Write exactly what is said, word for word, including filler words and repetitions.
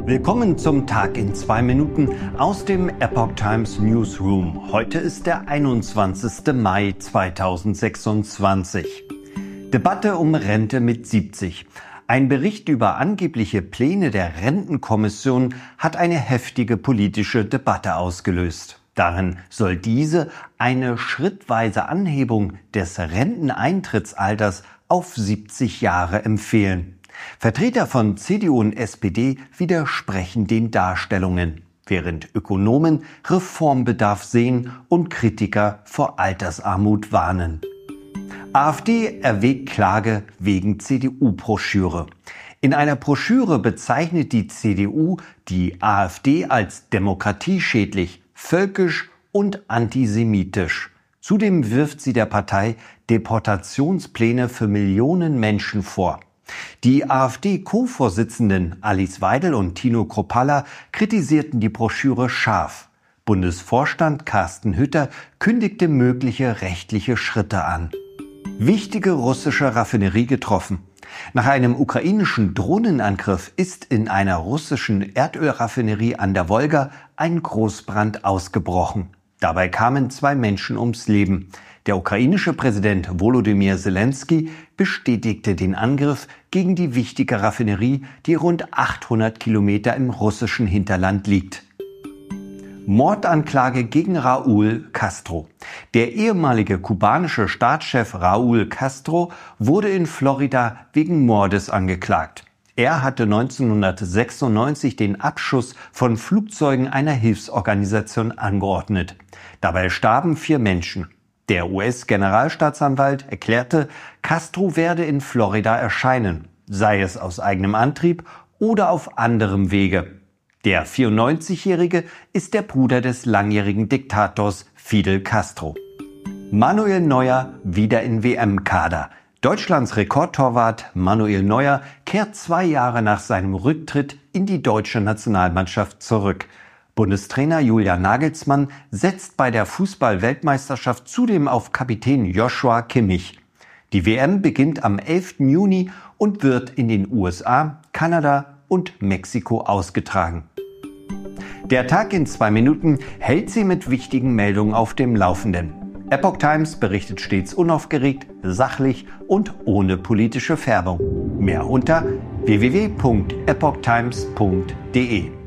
Willkommen zum Tag in zwei Minuten aus dem Epoch Times Newsroom. Heute ist der einundzwanzigste Mai zweitausendsechsundzwanzig. Debatte um Rente mit siebzig. Ein Bericht über angebliche Pläne der Rentenkommission hat eine heftige politische Debatte ausgelöst. Darin soll diese eine schrittweise Anhebung des Renteneintrittsalters auf siebzig Jahre empfehlen. Vertreter von C D U und S P D widersprechen den Darstellungen, während Ökonomen Reformbedarf sehen und Kritiker vor Altersarmut warnen. AfD erwägt Klage wegen C D U-Broschüre. In einer Broschüre bezeichnet die C D U die AfD als demokratieschädlich, völkisch und antisemitisch. Zudem wirft sie der Partei Deportationspläne für Millionen Menschen vor. Die AfD-Co-Vorsitzenden Alice Weidel und Tino Kruppalla kritisierten die Broschüre scharf. Bundesvorstand Carsten Hütter kündigte mögliche rechtliche Schritte an. Wichtige russische Raffinerie getroffen. Nach einem ukrainischen Drohnenangriff ist in einer russischen Erdölraffinerie an der Wolga ein Großbrand ausgebrochen. Dabei kamen zwei Menschen ums Leben. Der ukrainische Präsident Volodymyr Zelensky bestätigte den Angriff gegen die wichtige Raffinerie, die rund achthundert Kilometer im russischen Hinterland liegt. Mordanklage gegen Raúl Castro. Der ehemalige kubanische Staatschef Raúl Castro wurde in Florida wegen Mordes angeklagt. Er hatte neunzehnhundertsechsundneunzig den Abschuss von Flugzeugen einer Hilfsorganisation angeordnet. Dabei starben vier Menschen. Der U S-Generalstaatsanwalt erklärte, Castro werde in Florida erscheinen, sei es aus eigenem Antrieb oder auf anderem Wege. Der vierundneunzigjährige ist der Bruder des langjährigen Diktators Fidel Castro. Manuel Neuer wieder in W M-Kader. Deutschlands Rekordtorwart Manuel Neuer kehrt zwei Jahre nach seinem Rücktritt in die deutsche Nationalmannschaft zurück. Bundestrainer Julian Nagelsmann setzt bei der Fußball-Weltmeisterschaft zudem auf Kapitän Joshua Kimmich. Die W M beginnt am elften Juni und wird in den U S A, Kanada und Mexiko ausgetragen. Der Tag in zwei Minuten hält Sie mit wichtigen Meldungen auf dem Laufenden. Epoch Times berichtet stets unaufgeregt, sachlich und ohne politische Färbung. Mehr unter w w w punkt epoch times punkt d e.